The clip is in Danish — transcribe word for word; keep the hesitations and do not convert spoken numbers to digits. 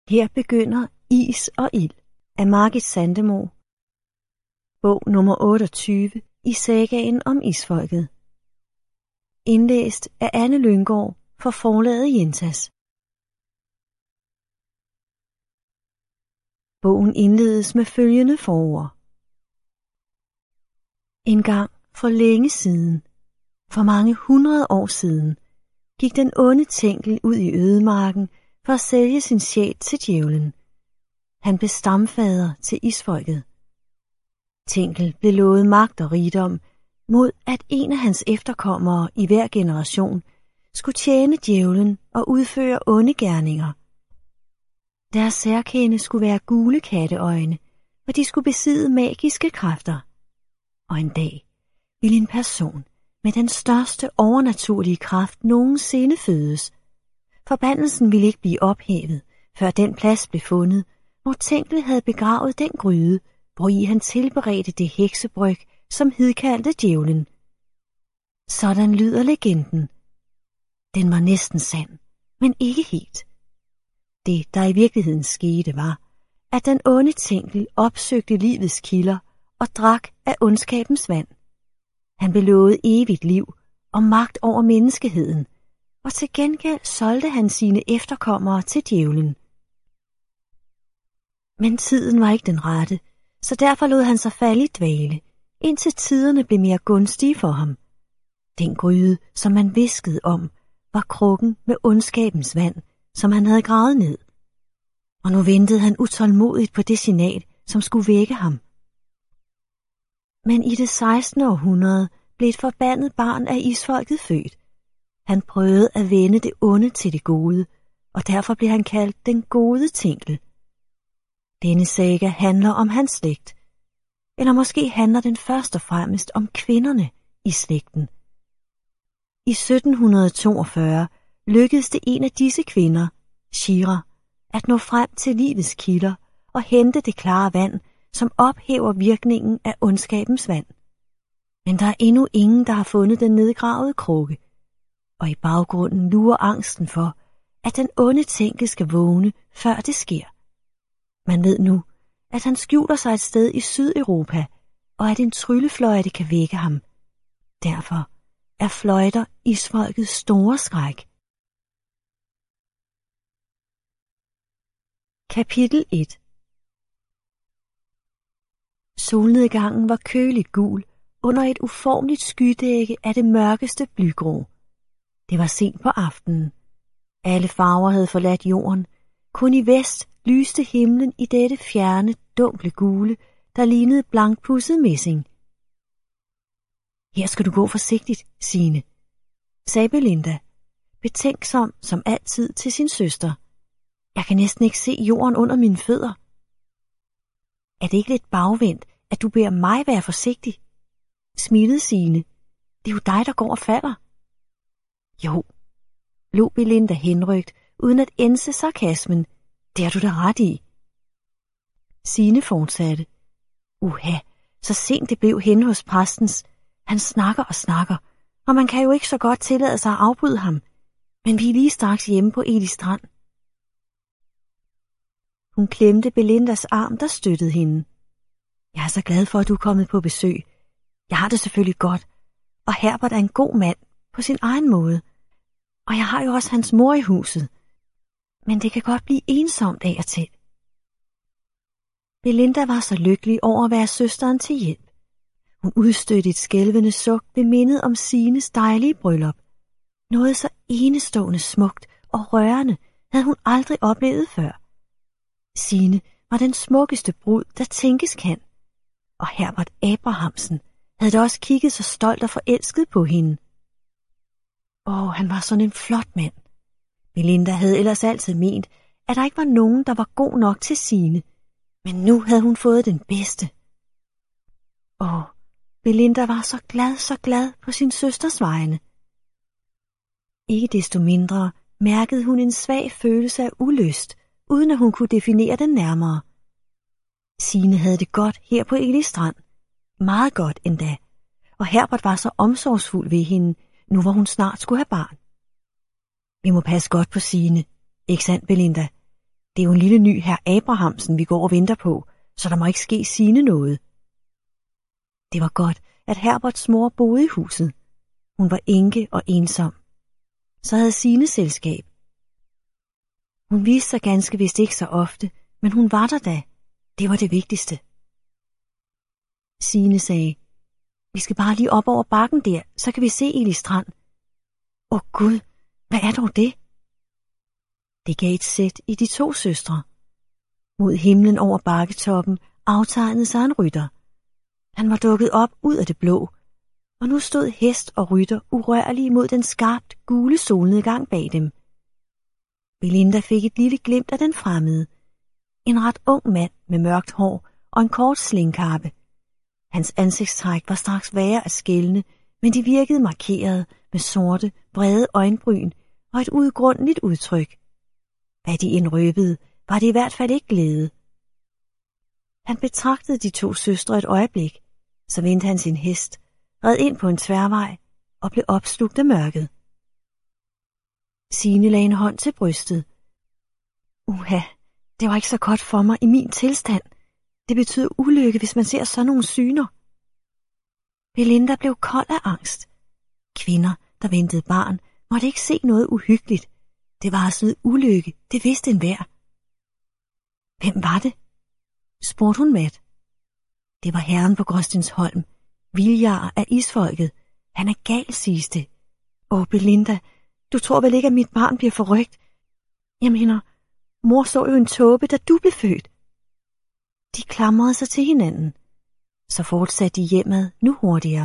Her begynder Is og ild af Margit Sandemo. Bog nummer otteogtyve i sagaen om Isfolket. Indlæst af Anne Lynggaard for forlaget Jentas. Bogen indledes med følgende forord. En gang for længe siden, for mange hundrede år siden, gik den onde Tengel ud i ødemarken for at sælge sin sjæl til djævlen. Han blev stamfader til Isfolket. Tengel blev lovet magt og rigdom, mod at en af hans efterkommere i hver generation skulle tjene djævlen og udføre onde gerninger. Deres særkende skulle være gule katteøjne, og de skulle besidde magiske kræfter. Og en dag ville en person med den største overnaturlige kraft nogensinde fødes. Forbandelsen ville ikke blive ophævet, før den plads blev fundet, hvor Tengel havde begravet den gryde, hvori han tilberedte det heksebryg, som hidkaldte djævlen. Sådan lyder legenden. Den var næsten sand, men ikke helt. Det, der i virkeligheden skete, var, at den onde Tengel opsøgte livets kilder og drak af ondskabens vand. Han blev lovet evigt liv og magt over menneskeheden, og til gengæld solgte han sine efterkommere til djævlen. Men tiden var ikke den rette, så derfor lod han sig falde i dvale, indtil tiderne blev mere gunstige for ham. Den gryde, som man hviskede om, var krukken med ondskabens vand, som han havde gravet ned. Og nu ventede han utålmodigt på det signal, som skulle vække ham. Men i det sekstende århundrede blev et forbandet barn af Isfolket født. Han prøvede at vende det onde til det gode, og derfor blev han kaldt den gode Tengel. Denne saga handler om hans slægt, eller måske handler den først og fremmest om kvinderne i slægten. I sytten toogfyrre lykkedes det en af disse kvinder, Shira, at nå frem til livets kilder og hente det klare vand, som ophæver virkningen af ondskabens vand. Men der er endnu ingen, der har fundet den nedgravede krukke, og i baggrunden lurer angsten for, at den onde Tengel skal vågne, før det sker. Man ved nu, at han skjuler sig et sted i Sydeuropa, og at en tryllefløjte kan vække ham. Derfor er fløjter Isfolkets store skræk. Kapitel et. Solnedgangen var køligt gul under et uformeligt skydække af det mørkeste blygrå. Det var sent på aftenen. Alle farver havde forladt jorden. Kun i vest lyste himlen i dette fjerne, dunkle gule, der lignede blankpudset messing. Her skal du gå forsigtigt, Signe, sagde Belinda, betænksom som altid til sin søster. Jeg kan næsten ikke se jorden under mine fødder. Er det ikke lidt bagvendt, at du beder mig være forsigtig? Smilede Signe. Det er jo dig, der går og falder. Jo, lå Belinda henrygt, uden at ænse sarkasmen. Det har du da ret i. Signe fortsatte. Uha, så sent det blev henne hos præstens. Han snakker og snakker, og man kan jo ikke så godt tillade sig at afbryde ham. Men vi er lige straks hjemme på Eli Strand. Hun klemte Belindas arm, der støttede hende. Jeg er så glad for, at du er kommet på besøg. Jeg har det selvfølgelig godt, og Herbert er en god mand på sin egen måde. Og jeg har jo også hans mor i huset. Men det kan godt blive ensomt af og til. Belinda var så lykkelig over at være søsteren til hjælp. Hun udstødte et skælvende suk ved mindet om Signes dejlige bryllup. Noget så enestående smukt og rørende havde hun aldrig oplevet før. Signe var den smukkeste brud, der tænkes kan. Og Herbert Abrahamsen havde da også kigget så stolt og forelsket på hende. Åh, han var sådan en flot mand. Belinda havde ellers altid ment, at der ikke var nogen, der var god nok til Signe. Men nu havde hun fået den bedste. Åh, Belinda var så glad, så glad på sin søsters vegne. Ikke desto mindre mærkede hun en svag følelse af ulyst, uden at hun kunne definere den nærmere. Signe havde det godt her på Eli Strand. Meget godt endda. Og Herbert var så omsorgsfuld ved hende, nu hvor hun snart skulle have barn. Vi må passe godt på Signe, ikke sandt, Belinda? Det er jo en lille ny herr Abrahamsen, vi går og venter på, så der må ikke ske Signe noget. Det var godt, at Herberts mor boede i huset. Hun var enke og ensom. Så havde Signe selskab. Hun viste sig ganske vist ikke så ofte, men hun var der da. Det var det vigtigste. Signe sagde, vi skal bare lige op over bakken der, så kan vi se Eli Strand. Åh Gud, hvad er dog det? Det gav et sæt i de to søstre. Mod himlen over bakketoppen aftegnede sig en rytter. Han var dukket op ud af det blå, og nu stod hest og rytter urørlige mod den skarpt gule solnedgang bag dem. Belinda fik et lille glimt af den fremmede. En ret ung mand med mørkt hår og en kort slingkappe. Hans ansigtstræk var straks værre at skelne, men de virkede markeret med sorte, brede øjenbryn og et udgrundeligt udtryk. Hvad de indrøbede, var det i hvert fald ikke glæde. Han betragtede de to søstre et øjeblik, så vendte han sin hest, red ind på en tværvej og blev opslugt af mørket. Signe lagde en hånd til brystet. Uha, det var ikke så godt for mig i min tilstand. Det betyder ulykke, hvis man ser sådan nogle syner. Belinda blev kold af angst. Kvinder, der ventede barn, måtte ikke se noget uhyggeligt. Det varslede ulykke, det vidste enhver. Hvem var det? Spurgte hun mat. Det var herren på Gråstensholm, Viljar af isfolket. Han er gal, siges det. Åh, Belinda, du tror vel ikke, at mit barn bliver forrygt? Jeg mener, mor så jo en tåbe, da du blev født. De klamrede sig til hinanden. Så fortsatte de hjemad nu hurtigere.